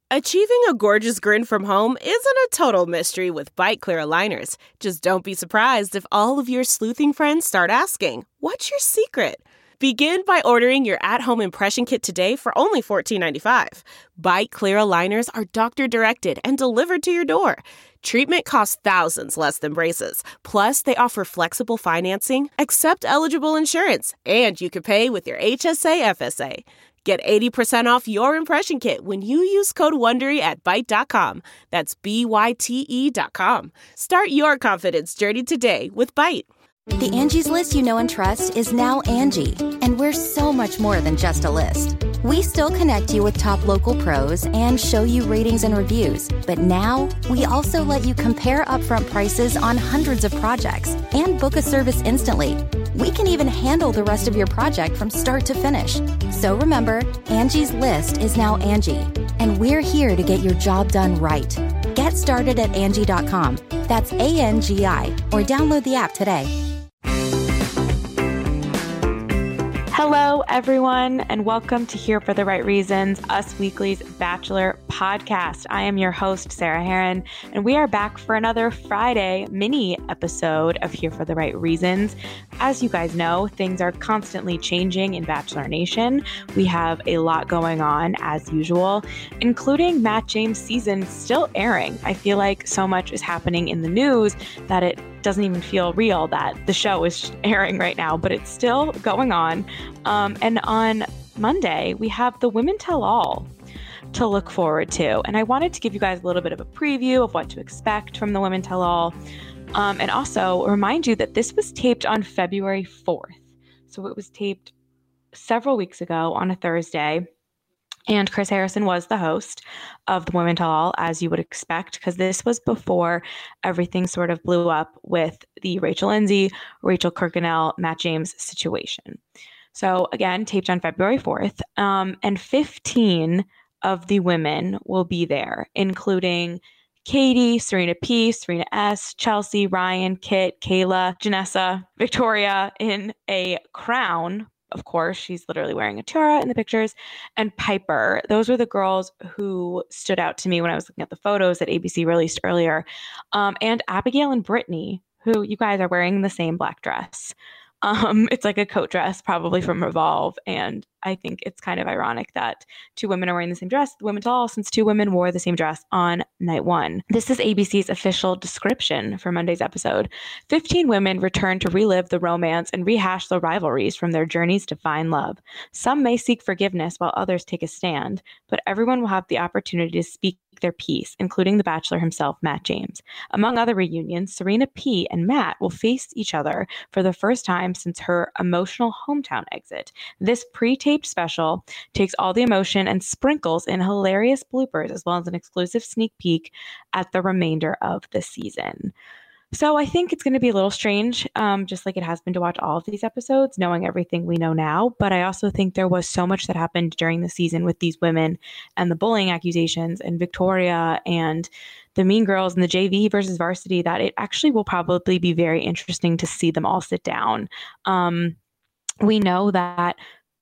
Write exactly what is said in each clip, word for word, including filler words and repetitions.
Achieving a gorgeous grin from home isn't a total mystery with Byte Clear aligners. Just don't be surprised if all of your sleuthing friends start asking, "What's your secret?" Begin by ordering your at-home impression kit today for only fourteen ninety-five. Byte Clear aligners are doctor-directed and delivered to your door. Treatment costs thousands less than braces. Plus, they offer flexible financing, accept eligible insurance, and you can pay with your H S A F S A. Get eighty percent off your impression kit when you use code WONDERY at Byte dot com. That's B Y T E dot com. Start your confidence journey today with Byte. The Angie's List you know and trust is now Angie, and we're so much more than just a list. We still connect you with top local pros and show you ratings and reviews, but now we also let you compare upfront prices on hundreds of projects and book a service instantly. We can even handle the rest of your project from start to finish. So remember, Angie's List is now Angie, and we're here to get your job done right. Get started at Angie dot com. That's A N G I, or download the app today. Hello, everyone, and welcome to Here for the Right Reasons, Us Weekly's Bachelor podcast. I am your host, Sarah Heron, and we are back for another Friday mini episode of Here for the Right Reasons. As you guys know, things are constantly changing in Bachelor Nation. We have a lot going on, as usual, including Matt James' season still airing. I feel like so much is happening in the news that it doesn't even feel real that the show is airing right now, but it's still going on. Um, and on Monday, we have the Women Tell All to look forward to. And I wanted to give you guys a little bit of a preview of what to expect from the Women Tell All. Um, and also remind you that this was taped on February fourth. So it was taped several weeks ago on a Thursday. And Chris Harrison was the host of the Women Tell All, as you would expect, because this was before everything sort of blew up with the Rachel Lindsay, Rachel Kirkconnell, Matt James situation. So again, taped on February fourth, um, and fifteen of the women will be there, including Katie, Serena P, Serena S, Chelsea, Ryan, Kit, Kayla, Janessa, Victoria in a crown. Of course, she's literally wearing a tiara in the pictures, and Piper. Those were the girls who stood out to me when I was looking at the photos that A B C released earlier. Um, and Abigail and Brittany, who you guys are wearing the same black dress. Um, it's like a coat dress, probably from Revolve. And I think it's kind of ironic that two women are wearing the same dress, the Women Tell All, since two women wore the same dress on night one. This is A B C's official description for Monday's episode. fifteen women return to relive the romance and rehash the rivalries from their journeys to find love. Some may seek forgiveness while others take a stand, but everyone will have the opportunity to speak their piece, including the Bachelor himself, Matt James. Among other reunions, Serena P and Matt will face each other for the first time since her emotional hometown exit. This pre-taped special takes all the emotion and sprinkles in hilarious bloopers, as well as an exclusive sneak peek at the remainder of the season. So I think it's going to be a little strange, um, just like it has been to watch all of these episodes, knowing everything we know now. But I also think there was so much that happened during the season with these women and the bullying accusations and Victoria and the Mean Girls and the J V versus varsity that it actually will probably be very interesting to see them all sit down. Um, we know that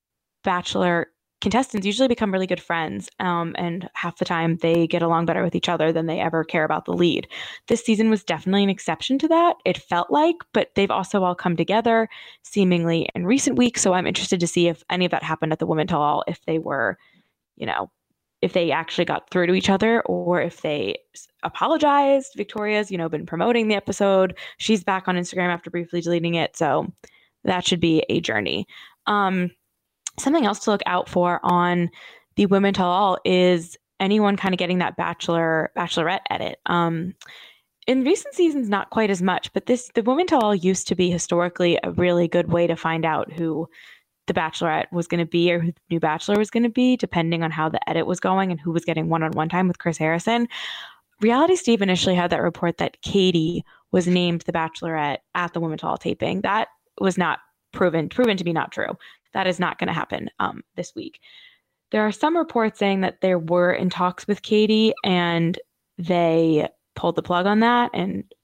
Bachelor contestants usually become really good friends, um, and half the time they get along better with each other than they ever care about the lead. This season was definitely an exception to that, it felt like, but they've also all come together seemingly in recent weeks. So I'm interested to see if any of that happened at the Women Tell All, if they were, you know, if they actually got through to each other or if they apologized. Victoria's, you know, been promoting the episode. She's back on Instagram after briefly deleting it. So that should be a journey. Um, Something else to look out for on the Women Tell All is anyone kind of getting that Bachelor, Bachelorette edit. Um, in recent seasons, not quite as much, but this the Women Tell All used to be historically a really good way to find out who the Bachelorette was going to be or who the new Bachelor was going to be, depending on how the edit was going and who was getting one-on-one time with Chris Harrison. Reality Steve initially had that report that Katie was named the Bachelorette at the Women Tell All taping. That was not proven proven to be not true. That is not going to happen um, this week. There are some reports saying that there were in talks with Katie and they pulled the plug on that. And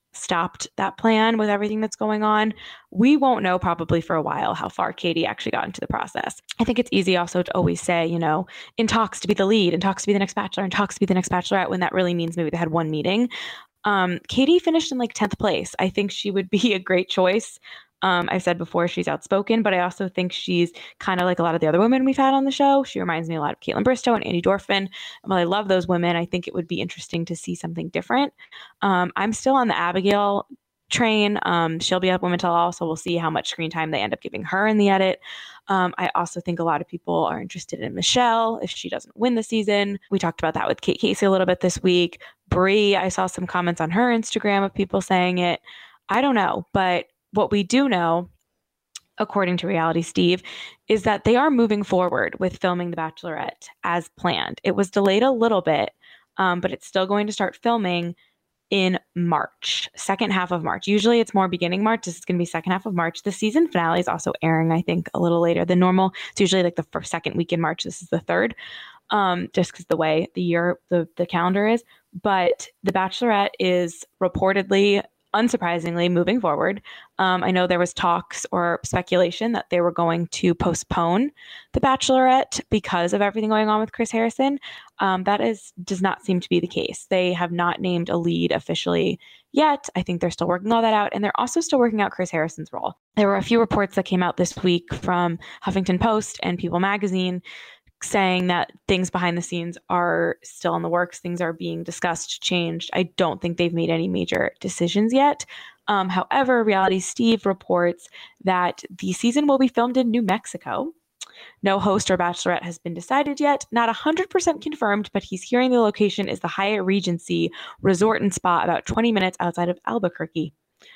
stopped that plan with everything that's going on. We won't know probably for a while how far Katie actually got into the process. I think it's easy also to always say, you know, in talks to be the lead, in talks to be the next bachelor, in talks to be the next bachelorette, when that really means maybe they had one meeting. Um, Katie finished in like tenth place. I think she would be a great choice. Um, I've said before, she's outspoken, but I also think she's kind of like a lot of the other women we've had on the show. She reminds me a lot of Caitlin Bristowe and Andy Dorfman. And while I love those women, I think it would be interesting to see something different. Um, I'm still on the Abigail train. Um, she'll be at Women Tell All, so we'll see how much screen time they end up giving her in the edit. Um, I also think a lot of people are interested in Michelle if she doesn't win the season. We talked about that with Kate Casey a little bit this week. Brie, I saw some comments on her Instagram of people saying it. I don't know, but what we do know, according to Reality Steve, is that they are moving forward with filming The Bachelorette as planned. It was delayed a little bit, um, but it's still going to start filming in March, second half of March. Usually it's more beginning March. This is going to be second half of March. The season finale is also airing, I think, a little later than normal. It's usually like the first, second week in March. This is the third, um, just because the way the year, the, the calendar is. But The Bachelorette is reportedly, unsurprisingly, moving forward. Um, I know there was talks or speculation that they were going to postpone The Bachelorette because of everything going on with Chris Harrison. Um, that is does not seem to be the case. They have not named a lead officially yet. I think they're still working all that out. And they're also still working out Chris Harrison's role. There were a few reports that came out this week from Huffington Post and People Magazine saying that things behind the scenes are still in the works. Things are being discussed, changed. I don't think they've made any major decisions yet. Um, however, Reality Steve reports that the season will be filmed in New Mexico. No host or bachelorette has been decided yet. Not one hundred percent confirmed, but he's hearing the location is the Hyatt Regency Resort and Spa about twenty minutes outside of Albuquerque.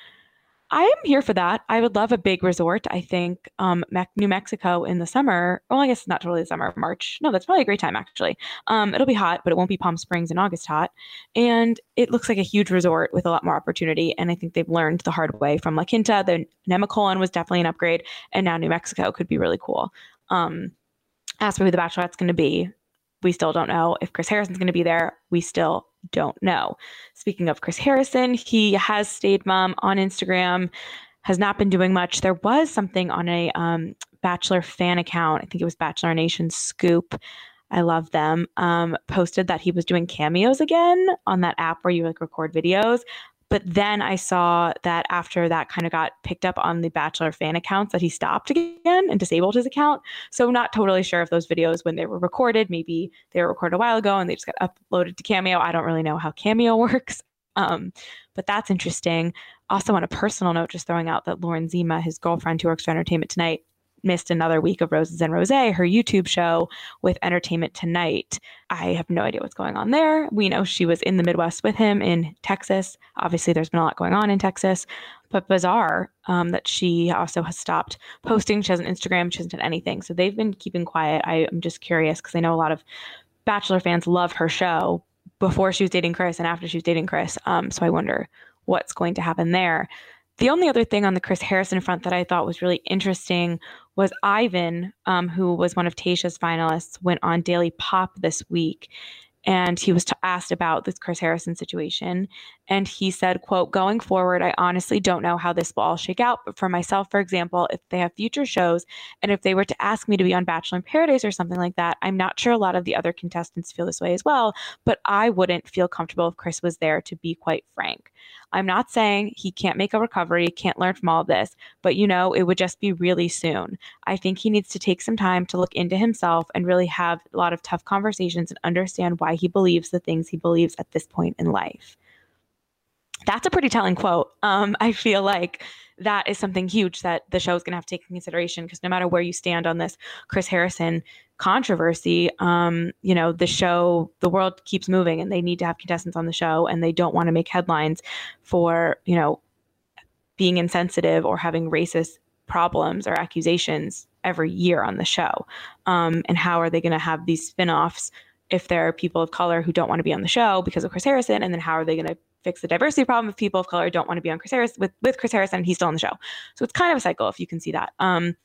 I am here for that. I would love a big resort. I think um, Me- New Mexico in the summer. Well, I guess it's not totally the summer, March. No, that's probably a great time, actually. Um, it'll be hot, but it won't be Palm Springs in August hot. And it looks like a huge resort with a lot more opportunity. And I think they've learned the hard way from La Quinta. The Nemacolin was definitely an upgrade. And now New Mexico could be really cool. Um, as for who the Bachelorette's going to be, we still don't know. If Chris Harrison's going to be there, we still don't know. Speaking of Chris Harrison, he has stayed mum on Instagram, has not been doing much. There was something on a um, Bachelor fan account. I think it was Bachelor Nation Scoop. I love them. Um, posted that he was doing cameos again on that app where you like record videos. But then I saw that after that kind of got picked up on the Bachelor fan accounts that he stopped again and disabled his account. So I'm not totally sure if those videos, when they were recorded, maybe they were recorded a while ago and they just got uploaded to Cameo. I don't really know how Cameo works. Um, but that's interesting. Also on a personal note, just throwing out that Lauren Zima, his girlfriend who works for Entertainment Tonight, missed another week of Roses and Rosé, her YouTube show with Entertainment Tonight. I have no idea what's going on there. We know she was in the Midwest with him in Texas. Obviously, there's been a lot going on in Texas, but bizarre um, that she also has stopped posting. She has an Instagram. She hasn't done anything. So they've been keeping quiet. I, I'm just curious because I know a lot of Bachelor fans love her show before she was dating Chris and after she was dating Chris. Um, so I wonder what's going to happen there. The only other thing on the Chris Harrison front that I thought was really interesting was Ivan, um, who was one of Tayshia's finalists, went on Daily Pop this week. And he was t- asked about this Chris Harrison situation. And he said, quote, "Going forward, I honestly don't know how this will all shake out. But for myself, for example, if they have future shows and if they were to ask me to be on Bachelor in Paradise or something like that, I'm not sure a lot of the other contestants feel this way as well. But I wouldn't feel comfortable if Chris was there, to be quite frank. I'm not saying he can't make a recovery, can't learn from all of this, but you know, it would just be really soon. I think he needs to take some time to look into himself and really have a lot of tough conversations and understand why he believes the things he believes at this point in life." That's a pretty telling quote. Um, I feel like that is something huge that the show is going to have to take into consideration, because no matter where you stand on this Chris Harrison controversy, um, you know, the show, the world keeps moving and they need to have contestants on the show, and they don't want to make headlines for, you know, being insensitive or having racist problems or accusations every year on the show. Um, and how are they going to have these spin-offs if there are people of color who don't want to be on the show because of Chris Harrison? And then how are they going to fix the diversity problem if people of color don't want to be on Chris Harris with, with Chris Harrison and he's still on the show? So it's kind of a cycle, if you can see that. Um,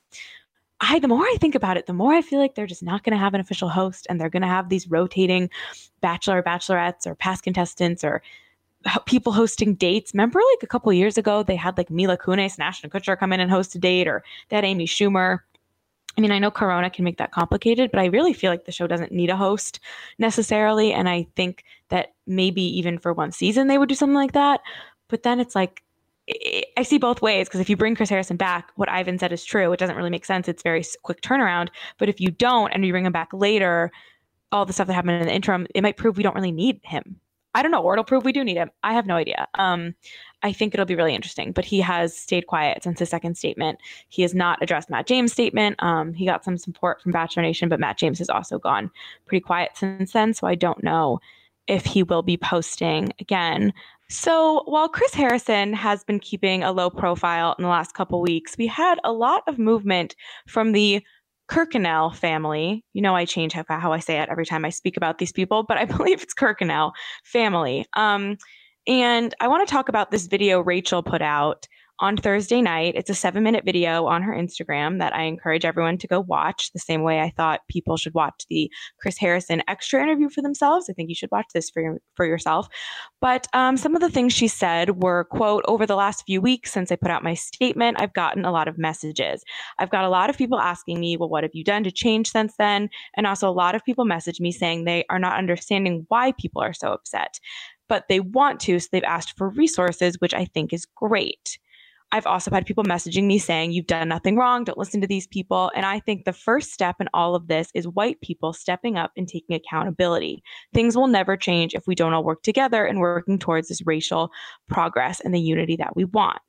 I, the more I think about it, the more I feel like they're just not going to have an official host, and they're going to have these rotating Bachelor or Bachelorettes or past contestants or people hosting dates. Remember like a couple of years ago, they had like Mila Kunis and Ashton Kutcher come in and host a date, or they had Amy Schumer. I mean, I know Corona can make that complicated, but I really feel like the show doesn't need a host necessarily. And I think that maybe even for one season, they would do something like that. But then it's like, I see both ways, because if you bring Chris Harrison back, what Ivan said is true. It doesn't really make sense. It's very quick turnaround. But if you don't and you bring him back later, all the stuff that happened in the interim, it might prove we don't really need him. I don't know, or it'll prove we do need him. I have no idea. Um, I think it'll be really interesting, but he has stayed quiet since his second statement. He has not addressed Matt James' statement. Um, he got some support from Bachelor Nation, but Matt James has also gone pretty quiet since then. So I don't know if he will be posting again. So while Chris Harrison has been keeping a low profile in the last couple weeks, we had a lot of movement from the Kirkconnell family. You know, I change how, how I say it every time I speak about these people, but I believe it's Kirkconnell family. Um, and I want to talk about this video Rachel put out on Thursday night. It's a seven minute video on her Instagram that I encourage everyone to go watch, the same way I thought people should watch the Chris Harrison extra interview for themselves. I think you should watch this for, your, for yourself. But um, some of the things she said were, quote, "Over the last few weeks since I put out my statement, I've gotten a lot of messages. I've got a lot of people asking me, well, what have you done to change since then? And also a lot of people message me saying they are not understanding why people are so upset, but they want to, so they've asked for resources, which I think is great. I've also had people messaging me saying, you've done nothing wrong, don't listen to these people. And I think the first step in all of this is white people stepping up and taking accountability. Things will never change if we don't all work together and working towards this racial progress and the unity that we want."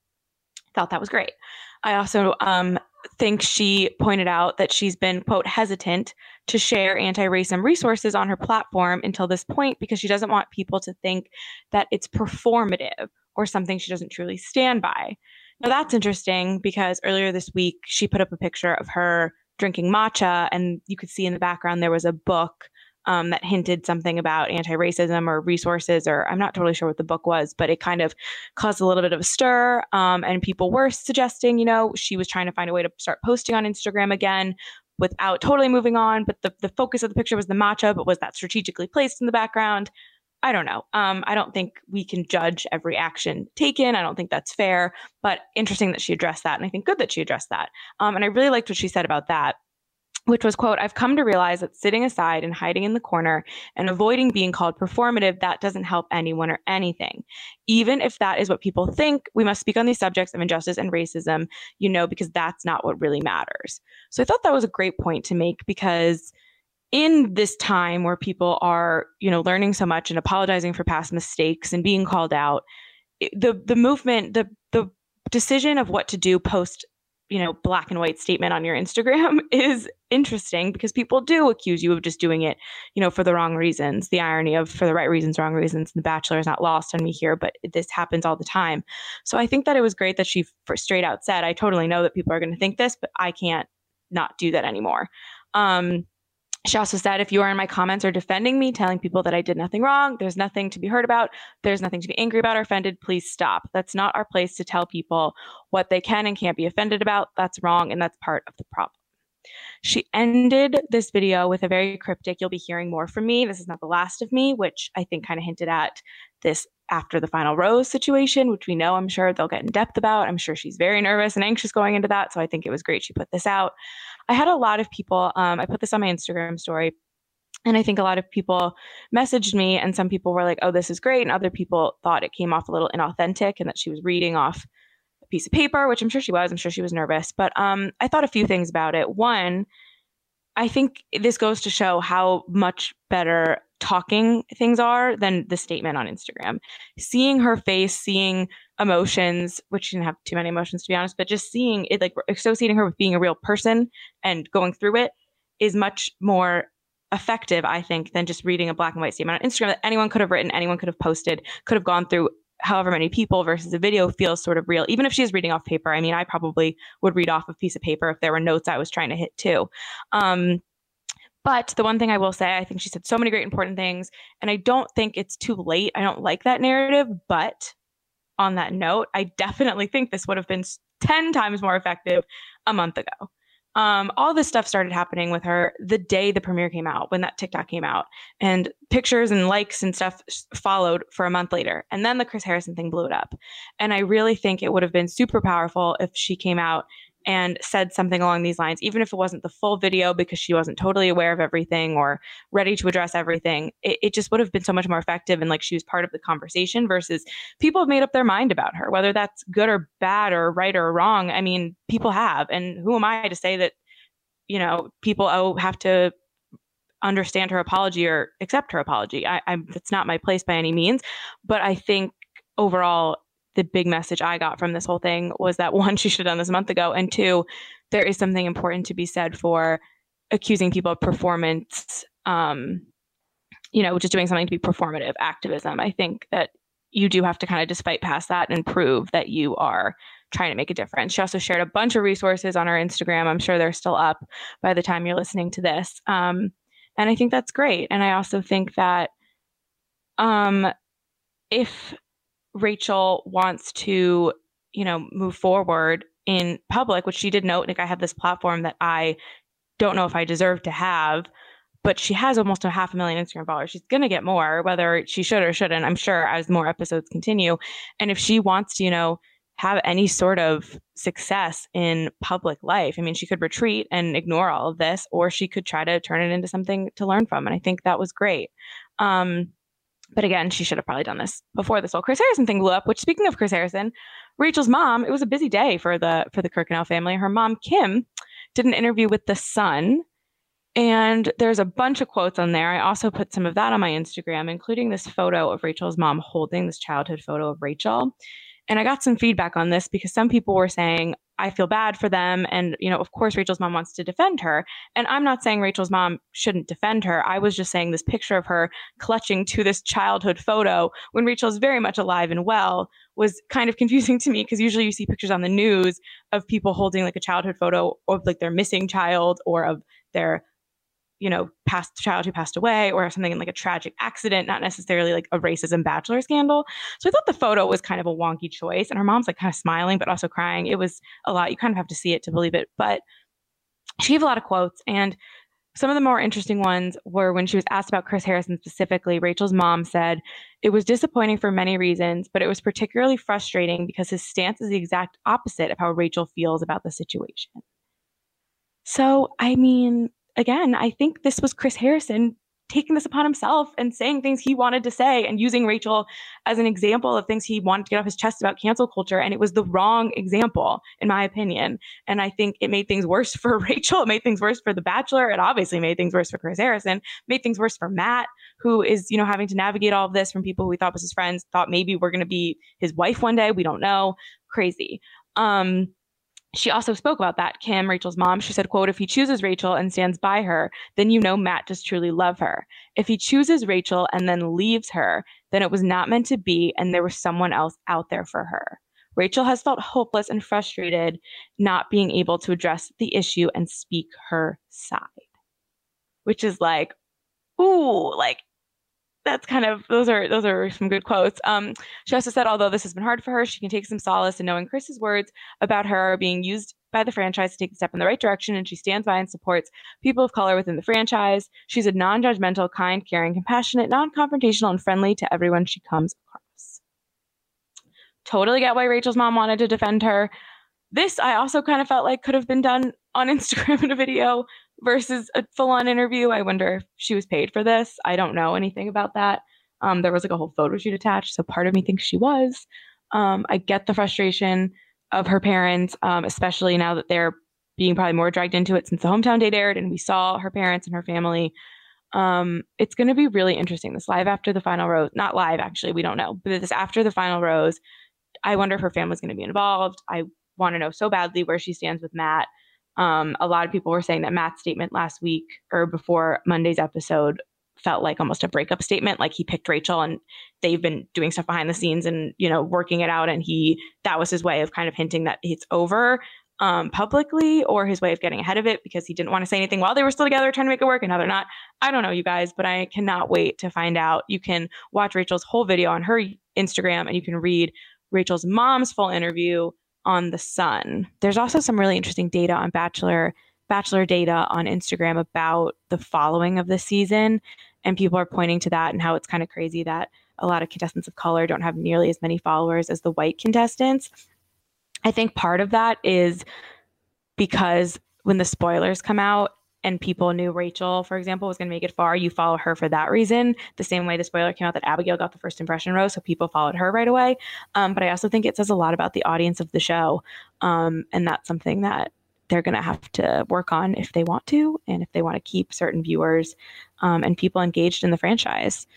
Thought that was great. I also um, think she pointed out that she's been, quote, "hesitant to share anti-racism resources on her platform until this point because she doesn't want people to think that it's performative or something she doesn't truly stand by." Now that's interesting, because earlier this week, she put up a picture of her drinking matcha, and you could see in the background there was a book um, that hinted something about anti-racism or resources, or I'm not totally sure what the book was, but it kind of caused a little bit of a stir. Um, and people were suggesting, you know, she was trying to find a way to start posting on Instagram again without totally moving on. But the, the focus of the picture was the matcha, but was that strategically placed in the background? I don't know. Um, I don't think we can judge every action taken. I don't think that's fair, but interesting that she addressed that. And I think good that she addressed that. Um, and I really liked what she said about that, which was, quote, "I've come to realize that sitting aside and hiding in the corner and avoiding being called performative, that doesn't help anyone or anything. Even if that is what people think, we must speak on these subjects of injustice and racism, you know, because that's not what really matters." So I thought that was a great point to make, because in this time where people are, you know, learning so much and apologizing for past mistakes and being called out, the the movement, the the decision of what to do post, you know, black and white statement on your Instagram is interesting, because people do accuse you of just doing it, you know, for the wrong reasons. The irony of for the right reasons, wrong reasons. The Bachelor is not lost on me here, but this happens all the time. So I think that it was great that she straight out said, I totally know that people are going to think this, but I can't not do that anymore. Um, She also said, if you are in my comments or defending me, telling people that I did nothing wrong, there's nothing to be heard about, there's nothing to be angry about or offended, please stop. That's not our place to tell people what they can and can't be offended about. That's wrong, and that's part of the problem. She ended this video with a very cryptic, "You'll be hearing more from me. This is not the last of me," which I think kind of hinted at this after the final rose situation, which we know I'm sure they'll get in depth about. I'm sure she's very nervous and anxious going into that. So I think it was great she put this out. I had a lot of people, um, I put this on my Instagram story, and I think a lot of people messaged me, and some people were like, oh, this is great. And other people thought it came off a little inauthentic and that she was reading off a piece of paper, which I'm sure she was. I'm sure she was nervous. But um, I thought a few things about it. One, I think this goes to show how much better talking things are than the statement on Instagram. Seeing her face, seeing emotions, which she didn't have too many emotions, to be honest, but just seeing it, like associating her with being a real person and going through it is much more effective, I think, than just reading a black and white statement on Instagram that anyone could have written, anyone could have posted, could have gone through however many people, versus a video feels sort of real. Even if she's reading off paper, I mean, I probably would read off a piece of paper if there were notes I was trying to hit too. Um, But the one thing I will say, I think she said so many great important things, and I don't think it's too late. I don't like that narrative. But on that note, I definitely think this would have been ten times more effective a month ago. Um, all this stuff started happening with her the day the premiere came out, when that TikTok came out, and pictures and likes and stuff followed for a month later. And then the Chris Harrison thing blew it up. And I really think it would have been super powerful if she came out and said something along these lines, even if it wasn't the full video because she wasn't totally aware of everything or ready to address everything. It, it just would have been so much more effective, and like she was part of the conversation versus people have made up their mind about her, whether that's good or bad or right or wrong. I mean, people have, and who am I to say that, you know, people oh, have to understand her apology or accept her apology. I, I'm, that's not my place by any means, but I think overall, the big message I got from this whole thing was that one, she should have done this a month ago. And two, there is something important to be said for accusing people of performance, um, you know, just doing something to be performative activism. I think that you do have to kind of just fight past that and prove that you are trying to make a difference. She also shared a bunch of resources on her Instagram. I'm sure they're still up by the time you're listening to this. Um, and I think that's great. And I also think that um, if Rachel wants to, you know, move forward in public, which she did note, like, I have this platform that I don't know if I deserve to have, but she has almost a half a million Instagram followers. She's going to get more, whether she should or shouldn't, I'm sure, as more episodes continue. And if she wants to, you know, have any sort of success in public life, I mean, she could retreat and ignore all of this, or she could try to turn it into something to learn from. And I think that was great. Um, But again, she should have probably done this before this whole Chris Harrison thing blew up, which, speaking of Chris Harrison, Rachel's mom, it was a busy day for the for the Kirkconnell family. Her mom, Kim, did an interview with The Sun, and there's a bunch of quotes on there. I also put some of that on my Instagram, including this photo of Rachel's mom holding this childhood photo of Rachel. And I got some feedback on this because some people were saying, I feel bad for them. And, you know, of course, Rachel's mom wants to defend her. And I'm not saying Rachel's mom shouldn't defend her. I was just saying this picture of her clutching to this childhood photo when Rachel's very much alive and well was kind of confusing to me, because usually you see pictures on the news of people holding like a childhood photo of like their missing child or of their, you know, past child who passed away or something in like a tragic accident, not necessarily like a racism Bachelor scandal. So I thought the photo was kind of a wonky choice. And her mom's like kind of smiling, but also crying. It was a lot. You kind of have to see it to believe it. But she gave a lot of quotes. And some of the more interesting ones were when she was asked about Chris Harrison specifically. Rachel's mom said, "It was disappointing for many reasons, but it was particularly frustrating because his stance is the exact opposite of how Rachel feels about the situation." So, I mean, again, I think this was Chris Harrison taking this upon himself and saying things he wanted to say and using Rachel as an example of things he wanted to get off his chest about cancel culture. And it was the wrong example, in my opinion. And I think it made things worse for Rachel. It made things worse for The Bachelor. It obviously made things worse for Chris Harrison, made things worse for Matt, who is, you know, having to navigate all of this from people who he thought was his friends, thought maybe we're going to be his wife one day. We don't know. Crazy. Um, She also spoke about that, Kim, Rachel's mom. She said, quote, "If he chooses Rachel and stands by her, then you know Matt does truly love her. If he chooses Rachel and then leaves her, then it was not meant to be and there was someone else out there for her. Rachel has felt hopeless and frustrated not being able to address the issue and speak her side." Which is like, ooh, like, that's kind of, those are those are some good quotes. Um, she also said, although this has been hard for her, she can take some solace in knowing Chris's words about her are being used by the franchise to take a step in the right direction, and she stands by and supports people of color within the franchise. She's a non-judgmental, kind, caring, compassionate, non-confrontational, and friendly to everyone she comes across. Totally get why Rachel's mom wanted to defend her. This, I also kind of felt like could have been done on Instagram in a video versus a full-on interview. I wonder if she was paid for this. I don't know anything about that. Um, there was like a whole photo shoot attached, so part of me thinks she was. Um, I get the frustration of her parents, um, especially now that they're being probably more dragged into it since the Hometown date aired and we saw her parents and her family. Um, it's going to be really interesting. This live after the final rose, not live actually, we don't know, but this after the final rose, I wonder if her family's going to be involved. I want to know so badly where she stands with Matt. Um, a lot of people were saying that Matt's statement last week or before Monday's episode felt like almost a breakup statement. Like he picked Rachel and they've been doing stuff behind the scenes and, you know, working it out. And he, that was his way of kind of hinting that it's over um, publicly, or his way of getting ahead of it because he didn't want to say anything while they were still together trying to make it work. And now they're not. I don't know, you guys, but I cannot wait to find out. You can watch Rachel's whole video on her Instagram and you can read Rachel's mom's full interview on The Sun. There's also some really interesting data on Bachelor Bachelor data on Instagram about the following of the season, and people are pointing to that and how it's kind of crazy that a lot of contestants of color don't have nearly as many followers as the white contestants. I think part of that is because when the spoilers come out and people knew Rachel, for example, was going to make it far, you follow her for that reason. The same way the spoiler came out that Abigail got the first impression rose, so people followed her right away. Um, but I also think it says a lot about the audience of the show. Um, and that's something that they're going to have to work on if they want to, and if they want to keep certain viewers um, and people engaged in the franchise.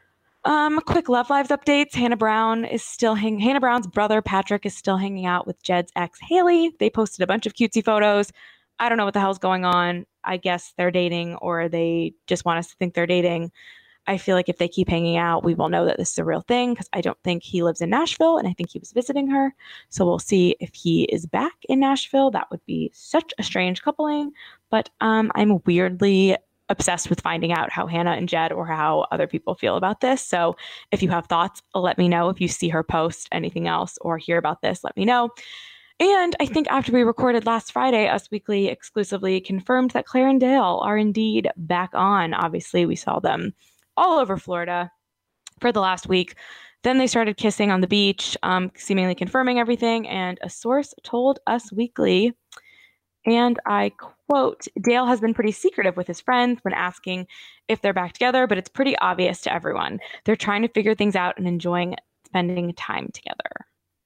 Um, quick Love Lives updates. Hannah Brown is still hanging. Hannah Brown's brother, Patrick, is still hanging out with Jed's ex, Haley. They posted a bunch of cutesy photos. I don't know what the hell's going on. I guess they're dating, or they just want us to think they're dating. I feel like if they keep hanging out, we will know that this is a real thing, because I don't think he lives in Nashville, and I think he was visiting her. So we'll see if he is back in Nashville. That would be such a strange coupling. But um, I'm weirdly obsessed with finding out how Hannah and Jed, or how other people feel about this. So if you have thoughts, let me know. If you see her post anything else or hear about this, let me know. And I think after we recorded last Friday, Us Weekly exclusively confirmed that Claire and Dale are indeed back on. Obviously, we saw them all over Florida for the last week. Then they started kissing on the beach, um, seemingly confirming everything. And a source told Us Weekly, and I quote, "Dale has been pretty secretive with his friends when asking if they're back together, but it's pretty obvious to everyone. They're trying to figure things out and enjoying spending time together."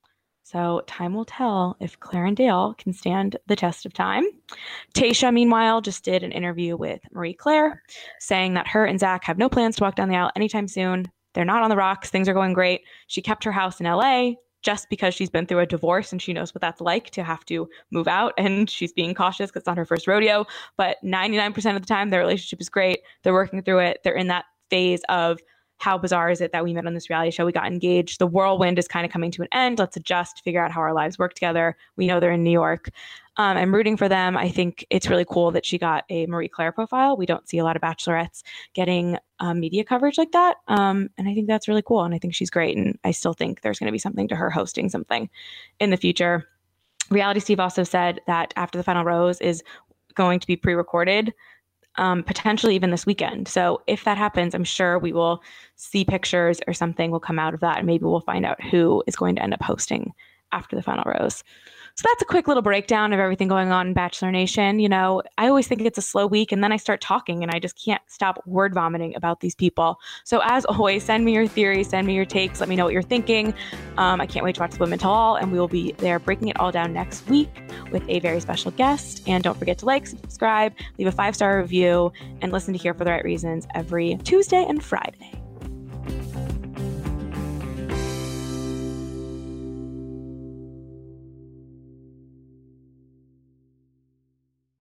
So time will tell if Claire and Dale can stand the test of time. Tayshia, meanwhile, just did an interview with Marie Claire, saying that her and Zach have no plans to walk down the aisle anytime soon. They're not on the rocks. Things are going great. She kept her house in L A just because she's been through a divorce and she knows what that's like to have to move out. And she's being cautious because it's not her first rodeo. But ninety-nine percent of the time, their relationship is great. They're working through it. They're in that phase of, how bizarre is it that we met on this reality show? We got engaged. The whirlwind is kind of coming to an end. Let's adjust, figure out how our lives work together. We know they're in New York. Um, I'm rooting for them. I think it's really cool that she got a Marie Claire profile. We don't see a lot of bachelorettes getting um, media coverage like that. Um, and I think that's really cool. And I think she's great. And I still think there's going to be something to her hosting something in the future. Reality Steve also said that After the Final Rose is going to be pre-recorded, Um, potentially even this weekend. So if that happens, I'm sure we will see pictures or something will come out of that. And maybe we'll find out who is going to end up hosting After the Final Rose. So that's a quick little breakdown of everything going on in Bachelor Nation. You know, I always think it's a slow week, and then I start talking and I just can't stop word vomiting about these people. So as always, send me your theories, send me your takes. Let me know what you're thinking. Um, I can't wait to watch the Women Tell All, and we will be there breaking it all down next week with a very special guest. And don't forget to like, subscribe, leave a five-star review, and listen to Here for the Right Reasons every Tuesday and Friday.